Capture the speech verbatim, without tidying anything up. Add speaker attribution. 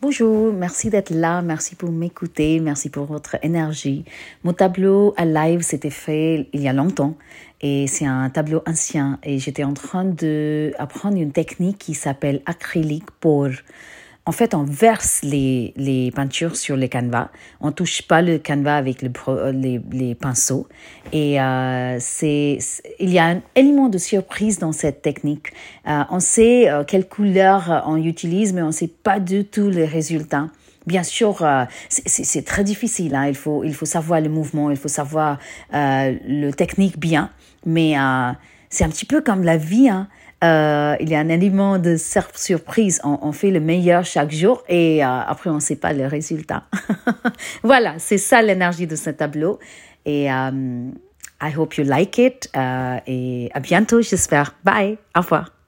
Speaker 1: Bonjour, merci d'être là, merci pour m'écouter, merci pour votre énergie. Mon tableau à live, c'était fait il y a longtemps et c'est un tableau ancien et j'étais en train d'apprendre une technique qui s'appelle acrylique pour... En fait, on verse les, les peintures sur le canevas. On ne touche pas le canevas avec le, les, les pinceaux. Et euh, c'est, c'est, il y a un élément de surprise dans cette technique. Euh, on sait euh, quelle couleur on utilise, mais on ne sait pas du tout les résultats. Bien sûr, euh, c'est, c'est, c'est très difficile. Hein. Il faut, il faut savoir le mouvement, il faut savoir euh, le technique bien. Mais euh, c'est un petit peu comme la vie, hein. Euh, il y a un élément de surprise. On, on fait le meilleur chaque jour et euh, après, on ne sait pas le résultat. Voilà, c'est ça l'énergie de ce tableau. Et um, I hope you like it. Euh, et à bientôt, j'espère. Bye. Au revoir.